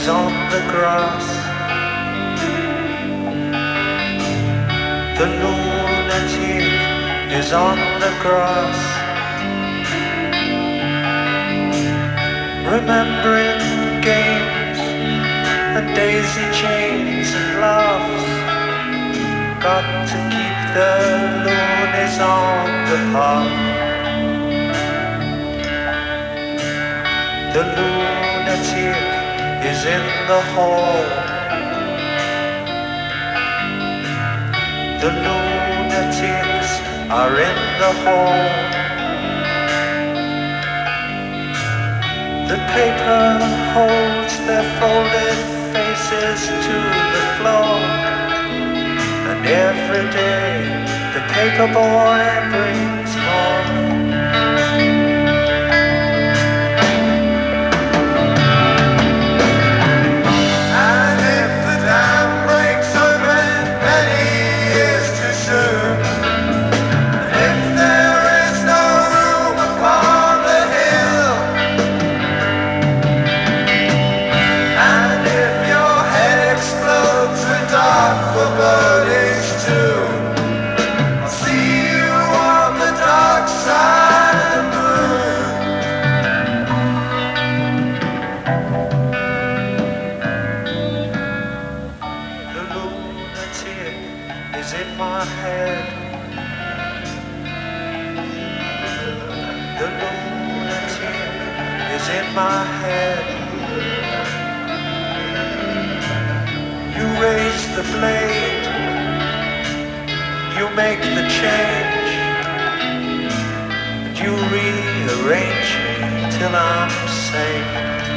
on the grass. The lunatic is on the grass, remembering games and daisy chains and laughs. Got to keep the loonies on the path. The lunatic is in the hall. The lunatics are in the hall. The paper holds their folded faces to the floor, and every day the paper boy brings more. The blade, you make the change, and you rearrange me till I'm safe.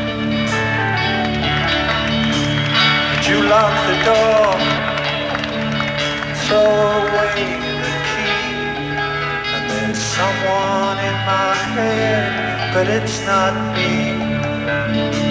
And you lock the door, throw away the key, and there's someone in my head, but it's not me.